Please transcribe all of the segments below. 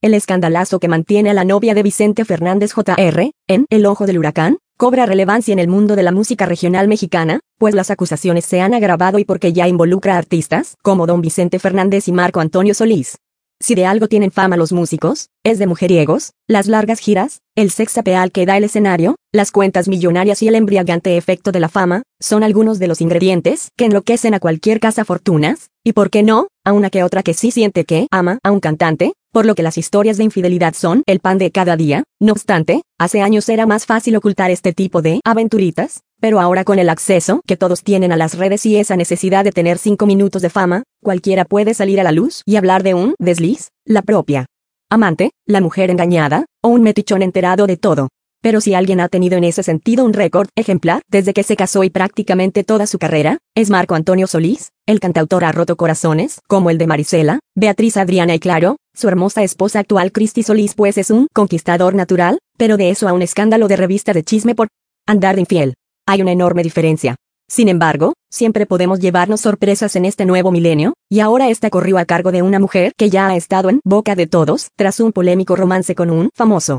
el escandalazo que mantiene a la novia de Vicente Fernández Jr. en el ojo del huracán, cobra relevancia en el mundo de la música regional mexicana, pues las acusaciones se han agravado y porque ya involucra a artistas como don Vicente Fernández y Marco Antonio Solís. Si de algo tienen fama los músicos, es de mujeriegos, las largas giras, el sex appeal que da el escenario, las cuentas millonarias y el embriagante efecto de la fama, son algunos de los ingredientes que enloquecen a cualquier cazafortunas, y por qué no, a una que otra que sí siente que ama a un cantante, por lo que las historias de infidelidad son el pan de cada día. No obstante, hace años era más fácil ocultar este tipo de aventuritas, pero ahora con el acceso que todos tienen a las redes y esa necesidad de tener 5 minutos de fama, cualquiera puede salir a la luz y hablar de un desliz, la propia amante, la mujer engañada, o un metichón enterado de todo. Pero si alguien ha tenido en ese sentido un récord ejemplar desde que se casó y prácticamente toda su carrera, es Marco Antonio Solís. El cantautor ha roto corazones, como el de Marisela, Beatriz Adriana y claro, su hermosa esposa actual Cristi Solís, pues es un conquistador natural, pero de eso a un escándalo de revista de chisme por andar de infiel. Hay una enorme diferencia. Sin embargo, siempre podemos llevarnos sorpresas en este nuevo milenio, y ahora esta corrió a cargo de una mujer que ya ha estado en boca de todos tras un polémico romance con un famoso.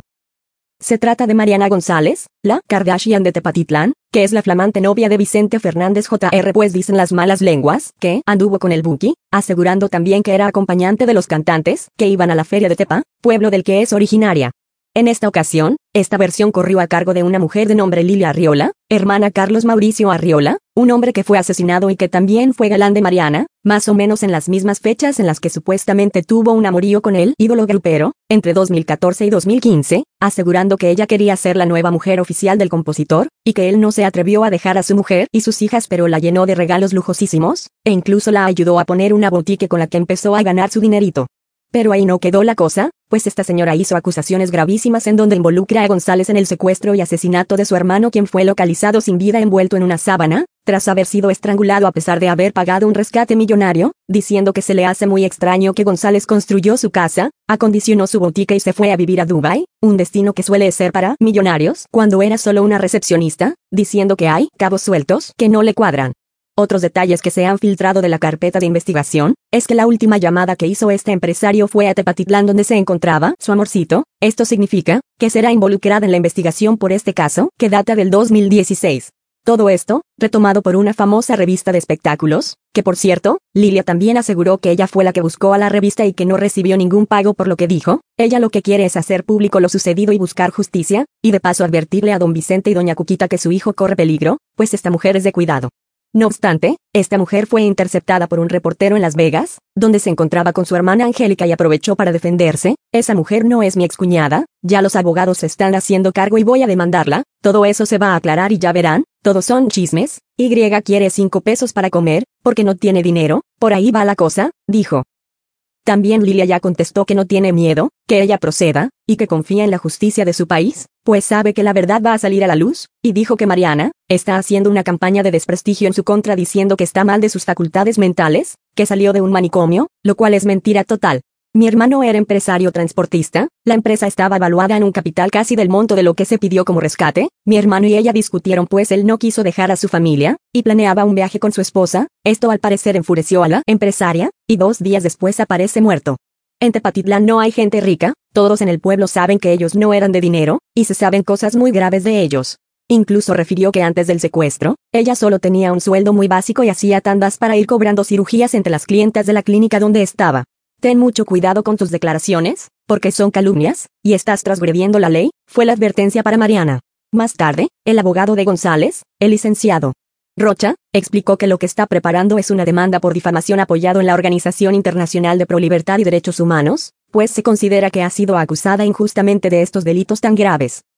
Se trata de Mariana González, la Kardashian de Tepatitlán, que es la flamante novia de Vicente Fernández Jr. Pues dicen las malas lenguas que anduvo con el Buki, asegurando también que era acompañante de los cantantes que iban a la feria de Tepa, pueblo del que es originaria. En esta ocasión, esta versión corrió a cargo de una mujer de nombre Lilia Arriola, hermana Carlos Mauricio Arriola, un hombre que fue asesinado y que también fue galán de Mariana, más o menos en las mismas fechas en las que supuestamente tuvo un amorío con el ídolo grupero, entre 2014 y 2015, asegurando que ella quería ser la nueva mujer oficial del compositor, y que él no se atrevió a dejar a su mujer y sus hijas pero la llenó de regalos lujosísimos, e incluso la ayudó a poner una boutique con la que empezó a ganar su dinerito. Pero ahí no quedó la cosa, pues esta señora hizo acusaciones gravísimas en donde involucra a González en el secuestro y asesinato de su hermano, quien fue localizado sin vida envuelto en una sábana, tras haber sido estrangulado a pesar de haber pagado un rescate millonario, diciendo que se le hace muy extraño que González construyó su casa, acondicionó su boutique y se fue a vivir a Dubái, un destino que suele ser para millonarios, cuando era solo una recepcionista, diciendo que hay cabos sueltos que no le cuadran. Otros detalles que se han filtrado de la carpeta de investigación, es que la última llamada que hizo este empresario fue a Tepatitlán donde se encontraba su amorcito. Esto significa que será involucrada en la investigación por este caso, que data del 2016. Todo esto, retomado por una famosa revista de espectáculos, que por cierto, Lilia también aseguró que ella fue la que buscó a la revista y que no recibió ningún pago por lo que dijo. Ella lo que quiere es hacer público lo sucedido y buscar justicia, y de paso advertirle a don Vicente y doña Cuquita que su hijo corre peligro, pues esta mujer es de cuidado. No obstante, esta mujer fue interceptada por un reportero en Las Vegas, donde se encontraba con su hermana Angélica y aprovechó para defenderse. Esa mujer no es mi excuñada, ya los abogados se están haciendo cargo y voy a demandarla, todo eso se va a aclarar y ya verán, todos son chismes. Y quiere 5 pesos para comer, porque no tiene dinero, por ahí va la cosa, dijo. También Lilia ya contestó que no tiene miedo, que ella proceda, y que confía en la justicia de su país, pues sabe que la verdad va a salir a la luz, y dijo que Mariana está haciendo una campaña de desprestigio en su contra diciendo que está mal de sus facultades mentales, que salió de un manicomio, lo cual es mentira total. Mi hermano era empresario transportista, la empresa estaba evaluada en un capital casi del monto de lo que se pidió como rescate, mi hermano y ella discutieron pues él no quiso dejar a su familia, y planeaba un viaje con su esposa, esto al parecer enfureció a la empresaria, y 2 días después aparece muerto. En Tepatitlán no hay gente rica, todos en el pueblo saben que ellos no eran de dinero, y se saben cosas muy graves de ellos. Incluso refirió que antes del secuestro, ella solo tenía un sueldo muy básico y hacía tandas para ir cobrando cirugías entre las clientas de la clínica donde estaba. Ten mucho cuidado con tus declaraciones, porque son calumnias, y estás transgrediendo la ley, fue la advertencia para Mariana. Más tarde, el abogado de González, el licenciado Rocha, explicó que lo que está preparando es una demanda por difamación apoyado en la Organización Internacional de Pro Libertad y Derechos Humanos, pues se considera que ha sido acusada injustamente de estos delitos tan graves.